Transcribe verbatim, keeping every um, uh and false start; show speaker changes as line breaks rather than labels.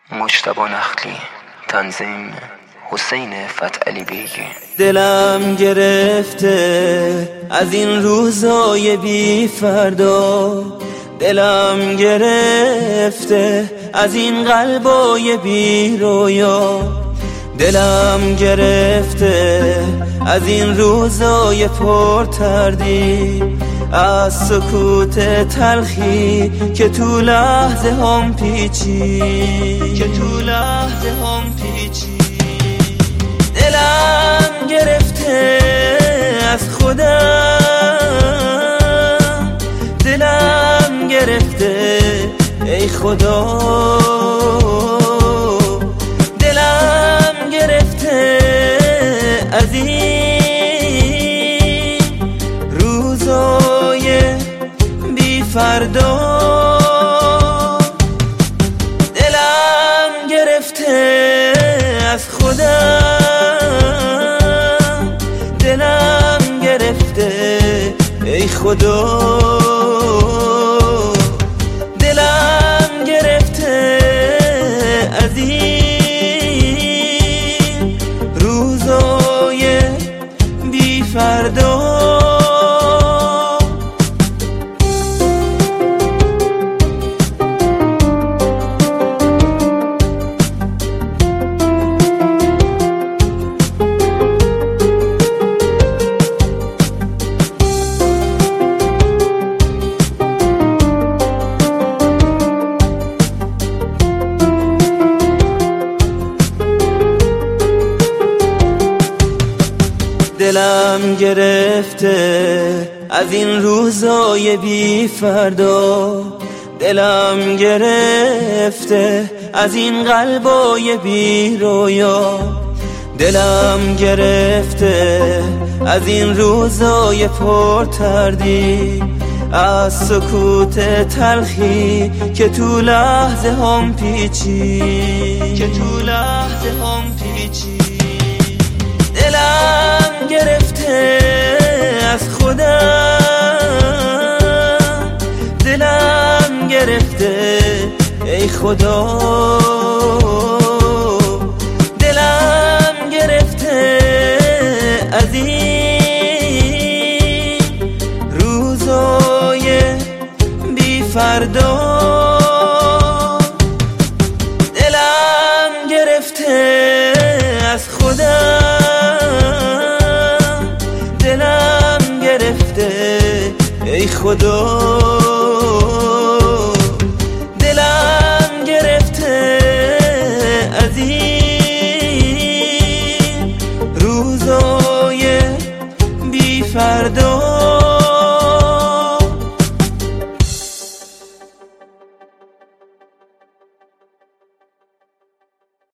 مجتبی نخلی، تنظیم حسین فتحعلی بیگی.
دلم گرفته از این روزای بی فردا، دلم گرفته از این قلبای بی رویا، دلم گرفته از این روزای پر تردید، از سکوت تلخی که تو لحظه هم پیچی که تو لحظه هم پیچی دلم گرفته از خودم، دلم گرفته ای خدا، دلم گرفته از این روزای بی فردا، دلم گرفته از خودم، دلم گرفته ای خدا، دلم گرفته از این روزای بی فردا. دلم گرفته از این روزای بی فردا، دلم گرفته از این قلبای بی رویا، دلم گرفته از این روزای پر تردید، از سکوت تلخی که تو لحظه هم پیچی که تو لحظه هم پیچی دلم گرفته از خودم، دلم گرفته ای خدا، دلم گرفته از این روزای بی فردا، دلم گرفته از خودم، دلم گرفته ای خدا، دلم گرفته از این روزای بی فردا.